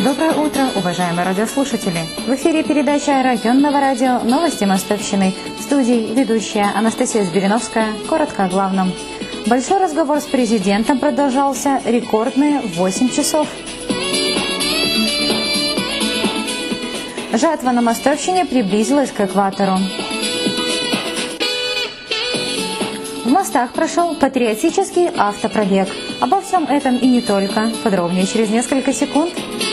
Доброе утро, уважаемые радиослушатели! В эфире передача районного радио «Новости Мостовщины». В студии ведущая Анастасия Збириновская. Коротко о главном. Большой разговор с президентом продолжался рекордные 8 часов. Жатва на Мостовщине приблизилась к экватору. В Мостах прошел патриотический автопробег. Обо всем этом и не только. Подробнее через несколько секунд.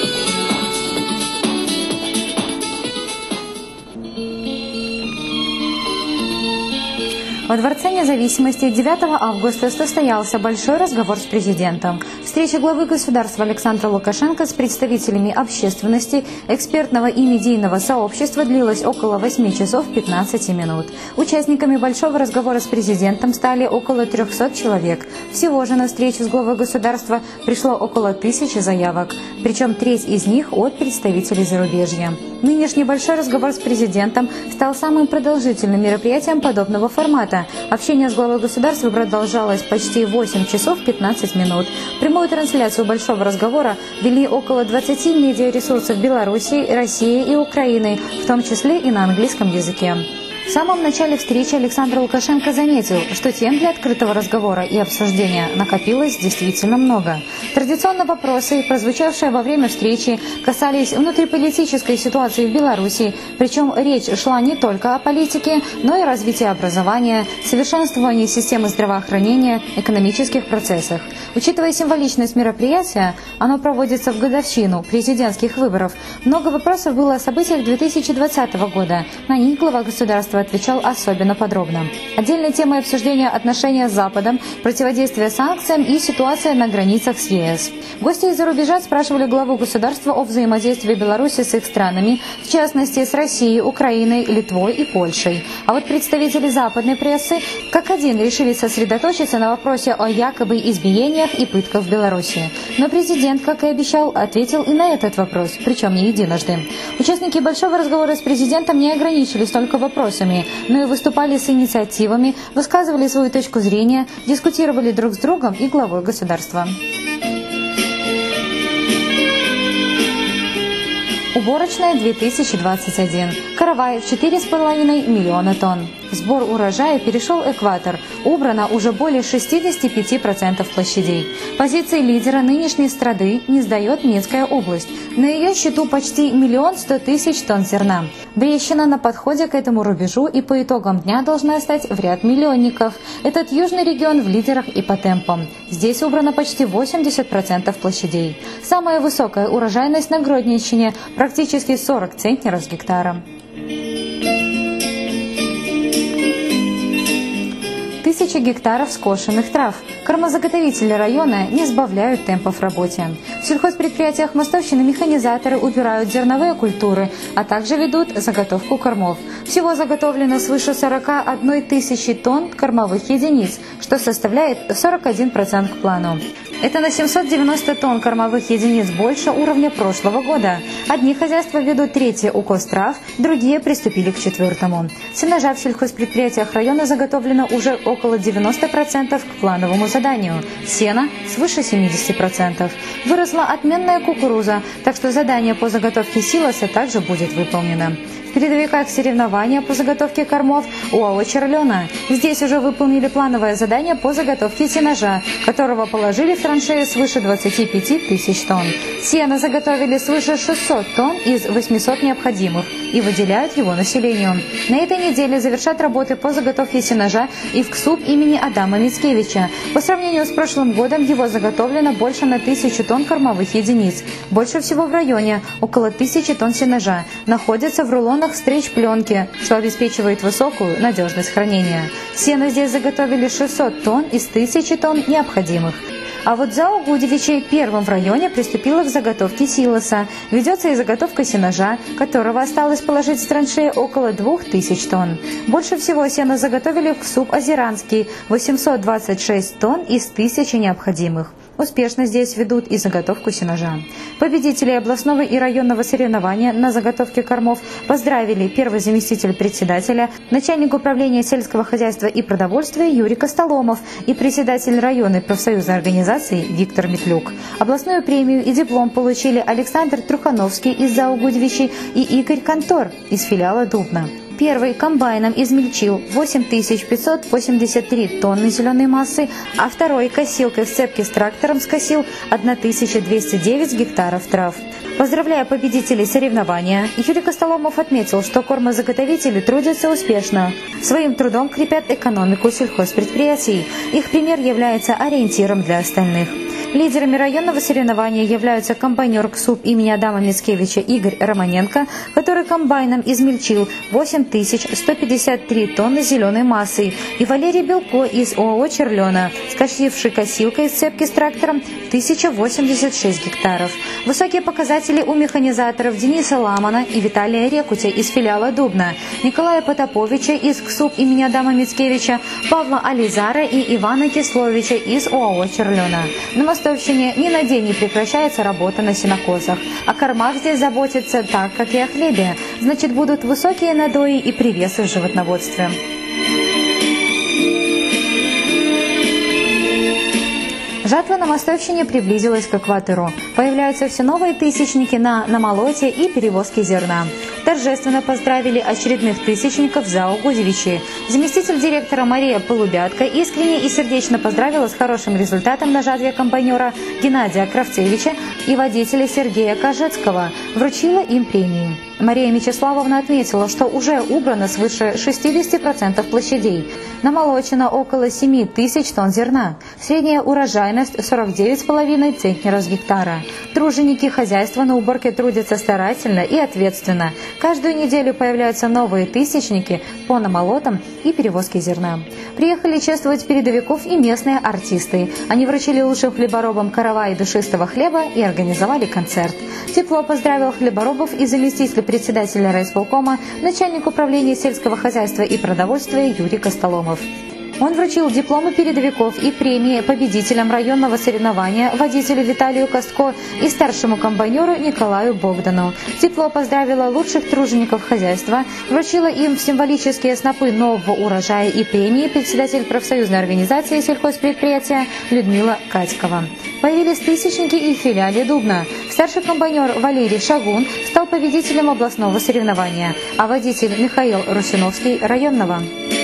Во Дворце Независимости 9 августа состоялся большой разговор с президентом. Встреча главы государства Александра Лукашенко с представителями общественности, экспертного и медийного сообщества длилась около 8 часов 15 минут. Участниками большого разговора с президентом стали около 300 человек. Всего же на встречу с главой государства пришло около 1000 заявок, причем треть из них от представителей зарубежья. Нынешний большой разговор с президентом стал самым продолжительным мероприятием подобного формата. Общение с главой государства продолжалось почти 8 часов 15 минут. Прямую трансляцию большого разговора вели около 20 медиаресурсов Беларуси, России и Украины, в том числе и на английском языке. В самом начале встречи Александр Лукашенко заметил, что тем для открытого разговора и обсуждения накопилось действительно много. Традиционно вопросы, прозвучавшие во время встречи, касались внутриполитической ситуации в Беларуси, причем речь шла не только о политике, но и развитии образования, совершенствовании системы здравоохранения, экономических процессах. Учитывая символичность мероприятия, оно проводится в годовщину президентских выборов, много вопросов было о событиях 2020 года. На них глава государства отвечал особенно подробно. Отдельной темой обсуждения отношения с Западом, противодействие санкциям и ситуация на границах с ЕС. Гости из-за рубежа спрашивали главу государства о взаимодействии Беларуси с их странами, в частности с Россией, Украиной, Литвой и Польшей. А вот представители западной прессы как один решили сосредоточиться на вопросе о якобы избиениях и пытках в Беларуси. Но президент, как и обещал, ответил и на этот вопрос, причем не единожды. Участники большого разговора с президентом не ограничились только вопросами, но и выступали с инициативами, высказывали свою точку зрения, дискутировали друг с другом и главой государства. Уборочная 2021. Каравай в 4,5 миллиона тонн. Сбор урожая перешел экватор. Убрано уже более 65% площадей. Позиции лидера нынешней страды не сдает Минская область. На ее счету почти 1 100 000 тонн зерна. Брещина на подходе к этому рубежу и по итогам дня должна стать в ряд миллионников. Этот южный регион в лидерах и по темпам. Здесь убрано почти 80% площадей. Самая высокая урожайность на Гродненщине – практически 40 центнеров с гектара. Тысячи гектаров скошенных трав. Кормозаготовители района не сбавляют темпов в работе. В сельхозпредприятиях Мостовщины механизаторы убирают зерновые культуры, а также ведут заготовку кормов. Всего заготовлено свыше 41 тысячи тонн кормовых единиц, что составляет 41% к плану. Это на 790 тонн кормовых единиц больше уровня прошлого года. Одни хозяйства ведут 3-й укос трав, другие приступили к 4-му. Сенажа в сельхозпредприятиях района заготовлено уже около 90% к плановому заданию. Сена свыше 70%. Выросла отменная кукуруза, так что задание по заготовке силоса также будет выполнено. В передовиках соревнования по заготовке кормов УАО «Черлена». Здесь уже выполнили плановое задание по заготовке сенажа, которого положили в траншеи свыше 25 тысяч тонн. Сено заготовили свыше 600 тонн из 800 необходимых и выделяют его населению. На этой неделе завершат работы по заготовке сенажа и в КСУП имени Адама Мицкевича. По сравнению с прошлым годом его заготовлено больше на 1000 тонн кормовых единиц. Больше всего в районе, около 1000 тонн сенажа, находятся в рулонах стрейч-пленки, что обеспечивает высокую надежность хранения. Сено здесь заготовили 600 тонн из 1000 тонн необходимых. А вот ЗАО «Гудевичи» первым в районе приступила к заготовке силоса. Ведется и заготовка сенажа, которого осталось положить в траншеи около 2000 тонн. Больше всего сена заготовили в КСУП «Озеранский» – 826 тонн из 1000 необходимых. Успешно здесь ведут и заготовку сенажа. Победителей областного и районного соревнования на заготовке кормов поздравили первый заместитель председателя, начальник управления сельского хозяйства и продовольствия Юрий Костоломов и председатель районной профсоюзной организации Виктор Метлюк. Областную премию и диплом получили Александр Трухановский из ЗАО «Гудвичи» и Игорь Контор из филиала «Дубна». Первый комбайном измельчил 8583 тонны зеленой массы, а второй косилкой в сцепке с трактором скосил 1209 гектаров трав. Поздравляя победителей соревнования, Юрий Костоломов отметил, что кормозаготовители трудятся успешно. Своим трудом крепят экономику сельхозпредприятий. Их пример является ориентиром для остальных. Лидерами районного соревнования являются комбайнер КСУП имени Адама Мицкевича Игорь Романенко, который комбайном измельчил 8153 тонны зеленой массы, и Валерий Белко из ОАО «Черлена», скосивший косилкой из цепки с трактором 1086 гектаров. Высокие показатели у механизаторов Дениса Ламана и Виталия Рекутя из филиала «Дубна», Николая Потаповича из КСУП имени Адама Мицкевича, Павла Ализара и Ивана Кисловича из ОАО «Черлена». На Мостовщине ни на день не прекращается работа на сенокосах. О кормах здесь заботятся так, как и о хлебе. Значит, будут высокие надои и привесы в животноводстве. Жатва на Мостовщине приблизилась к экватору. Появляются все новые тысячники на намолоте и перевозке зерна. Торжественно поздравили очередных тысячников ЗАО «Гудвичи». Заместитель директора Мария Полубятка искренне и сердечно поздравила с хорошим результатом на жатве комбайнера Геннадия Кравцевича и водителя Сергея Кожецкого. Вручила им премии. Мария Мячеславовна отметила, что уже убрано свыше 60% площадей. Намолочено около 7 тысяч тонн зерна. Средняя урожайность 49,5 центнеров с гектара. Труженики хозяйства на уборке трудятся старательно и ответственно. Каждую неделю появляются новые тысячники по намолотам и перевозке зерна. Приехали чествовать передовиков и местные артисты. Они вручили лучшим хлеборобам карава и душистого хлеба и организовали концерт. Тепло поздравил хлеборобов и заместитель председателя райисполкома, начальник управления сельского хозяйства и продовольствия Юрий Костоломов. Он вручил дипломы передовиков и премии победителям районного соревнования водителю Виталию Костко и старшему комбайнеру Николаю Богдану. Тепло поздравила лучших тружеников хозяйства, вручила им символические снопы нового урожая и премии председатель профсоюзной организации сельхозпредприятия Людмила Катькова. Появились тысячники и в филиале Дубна. Старший комбайнер Валерий Шагун стал победителем областного соревнования, а водитель Михаил Русиновский – районного.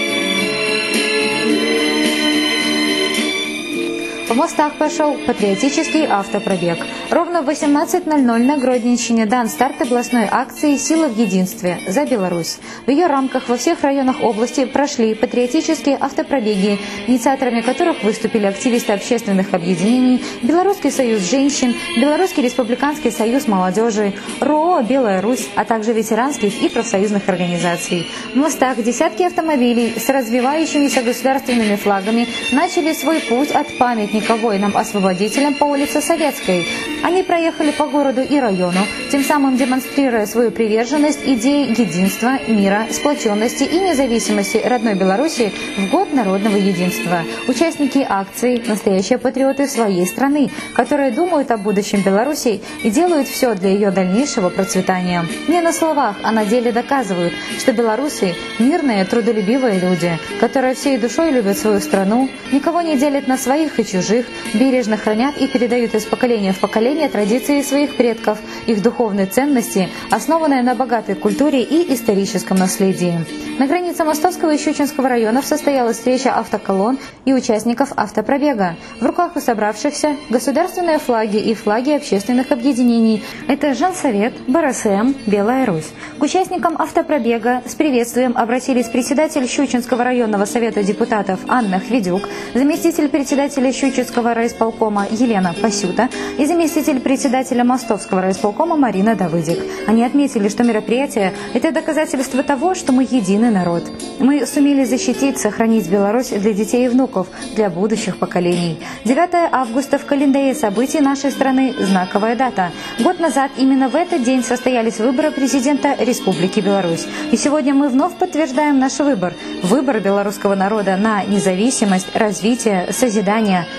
В Мостах прошел патриотический автопробег. Ровно в 18:00 на Гродненщине дан старт областной акции «Сила в единстве» за Беларусь. В ее рамках во всех районах области прошли патриотические автопробеги, инициаторами которых выступили активисты общественных объединений, Белорусский союз женщин, Белорусский республиканский союз молодежи, РОО «Белая Русь», а также ветеранских и профсоюзных организаций. В Мостах десятки автомобилей с развивающимися государственными флагами начали свой путь от памятника воинам-освободителям по улице Советской. Они проехали по городу и району, тем самым демонстрируя свою приверженность идее единства, мира, сплоченности и независимости родной Беларуси в год народного единства. Участники акции – настоящие патриоты своей страны, которые думают о будущем Беларуси и делают все для ее дальнейшего процветания. Не на словах, а на деле доказывают, что белорусы – мирные, трудолюбивые люди, которые всей душой любят свою страну, никого не делят на своих и чужих, бережно хранят и передают из поколения в поколение традиции своих предков, их духовные ценности, основанные на богатой культуре и историческом наследии. На границе Мостовского и Щучинского районов состоялась встреча автоколонн и участников автопробега. В руках у собравшихся государственные флаги и флаги общественных объединений. Это Женсовет, БРСМ, Белая Русь. К участникам автопробега с приветствием обратились председатель Щучинского районного совета депутатов Анна Хведюк, заместитель председателя Щучинского райисполкома Елена Пасюта и заместитель председателя Мостовского райисполкома Марина Давыдик. Они отметили, что мероприятие – это доказательство того, что мы единый народ. Мы сумели защитить, сохранить Беларусь для детей и внуков, для будущих поколений. 9 августа в календаре событий нашей страны – знаковая дата. Год назад именно в этот день состоялись выборы президента Республики Беларусь. И сегодня мы вновь подтверждаем наш выбор. Выбор белорусского народа на независимость, развитие, созидание,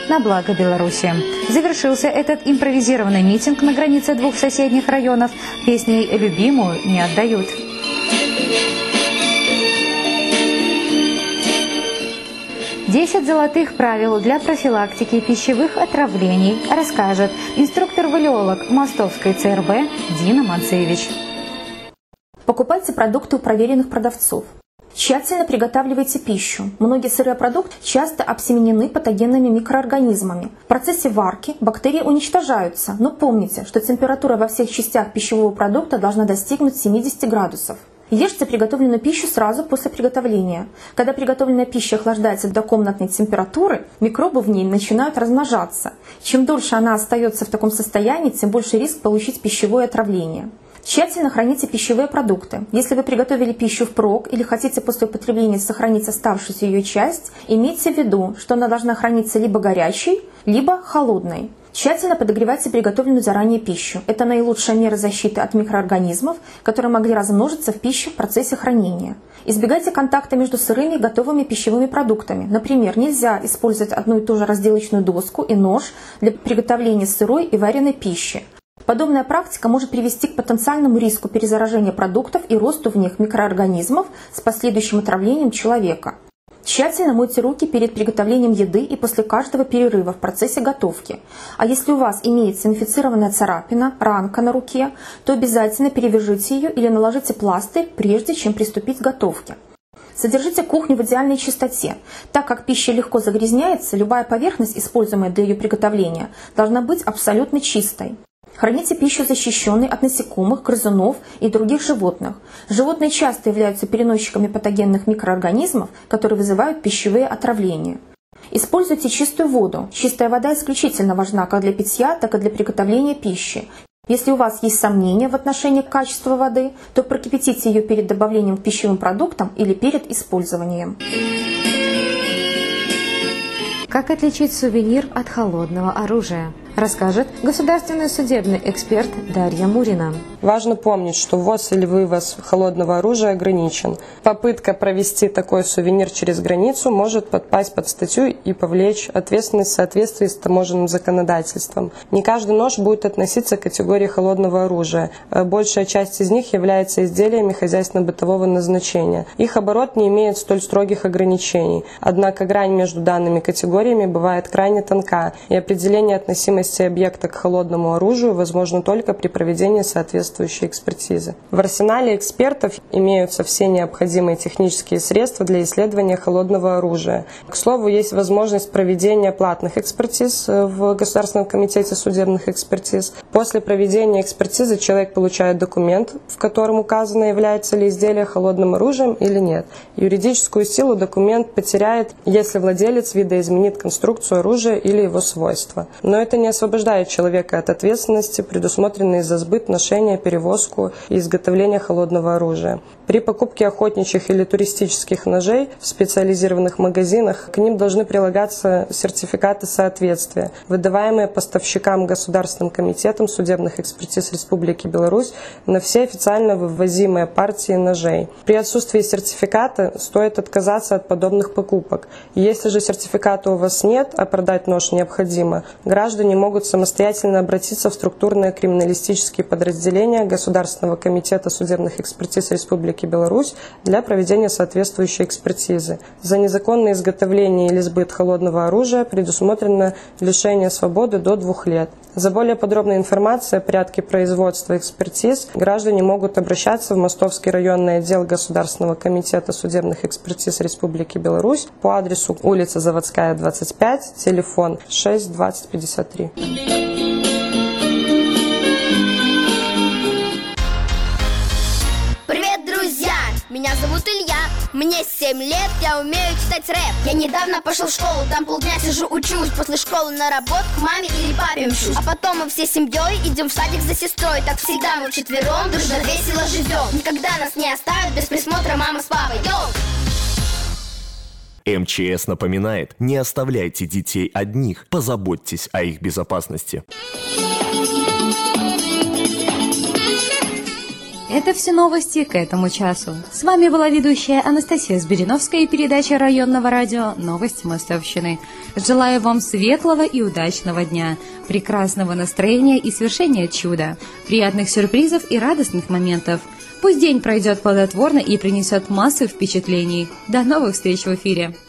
на благо Беларуси. Завершился этот импровизированный митинг на границе двух соседних районов песней «Любимую не отдают». «10 золотых правил для профилактики пищевых отравлений» расскажет инструктор-валиолог Мостовской ЦРБ Дина Манцевич. Покупайте продукты у проверенных продавцов. Тщательно приготавливайте пищу. Многие сырые продукты часто обсеменены патогенными микроорганизмами. В процессе варки бактерии уничтожаются, но помните, что температура во всех частях пищевого продукта должна достигнуть 70 градусов. Ешьте приготовленную пищу сразу после приготовления. Когда приготовленная пища охлаждается до комнатной температуры, микробы в ней начинают размножаться. Чем дольше она остается в таком состоянии, тем больше риск получить пищевое отравление. Тщательно храните пищевые продукты. Если вы приготовили пищу впрок или хотите после употребления сохранить оставшуюся ее часть, имейте в виду, что она должна храниться либо горячей, либо холодной. Тщательно подогревайте приготовленную заранее пищу. Это наилучшая мера защиты от микроорганизмов, которые могли размножиться в пище в процессе хранения. Избегайте контакта между сырыми и готовыми пищевыми продуктами. Например, нельзя использовать одну и ту же разделочную доску и нож для приготовления сырой и вареной пищи. Подобная практика может привести к потенциальному риску перезаражения продуктов и росту в них микроорганизмов с последующим отравлением человека. Тщательно мойте руки перед приготовлением еды и после каждого перерыва в процессе готовки. А если у вас имеется инфицированная царапина, ранка на руке, то обязательно перевяжите ее или наложите пластырь, прежде чем приступить к готовке. Содержите кухню в идеальной чистоте. Так как пища легко загрязняется, любая поверхность, используемая для ее приготовления, должна быть абсолютно чистой. Храните пищу защищенной от насекомых, грызунов и других животных. Животные часто являются переносчиками патогенных микроорганизмов, которые вызывают пищевые отравления. Используйте чистую воду. Чистая вода исключительно важна как для питья, так и для приготовления пищи. Если у вас есть сомнения в отношении качества воды, то прокипятите ее перед добавлением к пищевым продуктам или перед использованием. Как отличить сувенир от холодного оружия, расскажет государственный судебный эксперт Дарья Мурина. Важно помнить, что ввоз или вывоз холодного оружия ограничен. Попытка провести такой сувенир через границу может подпасть под статью и повлечь ответственность в соответствии с таможенным законодательством. Не каждый нож будет относиться к категории холодного оружия. Большая часть из них является изделиями хозяйственно-бытового назначения. Их оборот не имеет столь строгих ограничений. Однако грань между данными категориями бывает крайне тонка, и определение относимости объекта к холодному оружию возможно только при проведении соответствующей экспертизы. В арсенале экспертов имеются все необходимые технические средства для исследования холодного оружия. К слову, есть возможность проведения платных экспертиз в Государственном комитете судебных экспертиз. После проведения экспертизы человек получает документ, в котором указано, является ли изделие холодным оружием или нет. Юридическую силу документ потеряет, если владелец видоизменит конструкцию оружия или его свойства. Но это не освобождает человека от ответственности, предусмотренной за сбыт, ношение, перевозку и изготовление холодного оружия. При покупке охотничьих или туристических ножей в специализированных магазинах к ним должны прилагаться сертификаты соответствия, выдаваемые поставщикам Государственным комитетом судебных экспертиз Республики Беларусь на все официально вывозимые партии ножей. При отсутствии сертификата стоит отказаться от подобных покупок. Если же сертификата у вас нет, а продать нож необходимо, граждане могут самостоятельно обратиться в структурные криминалистические подразделения Государственного комитета судебных экспертиз Республики Беларусь для проведения соответствующей экспертизы. За незаконное изготовление или сбыт холодного оружия предусмотрено лишение свободы до 2 лет. За более подробной информацией о порядке производства экспертиз граждане могут обращаться в Мостовский районный отдел Государственного комитета судебных экспертиз Республики Беларусь по адресу улица Заводская, 25, телефон 6 20 53. Привет, друзья! Меня зовут Илья, мне 7 лет, я умею читать рэп. Я недавно пошел в школу, там полдня сижу, учусь. После школы на работу к маме или папе мчусь. А потом мы все семьей идем в садик за сестрой. Так всегда мы вчетвером дружно весело живем. Никогда нас не оставят без присмотра мама с папой. Йоу! МЧС напоминает: не оставляйте детей одних, позаботьтесь о их безопасности. Это все новости к этому часу. С вами была ведущая Анастасия Збириновская и передача районного радио «Новости Мостовщины». Желаю вам светлого и удачного дня, прекрасного настроения и свершения чуда, приятных сюрпризов и радостных моментов. Пусть день пройдет плодотворно и принесет массу впечатлений. До новых встреч в эфире!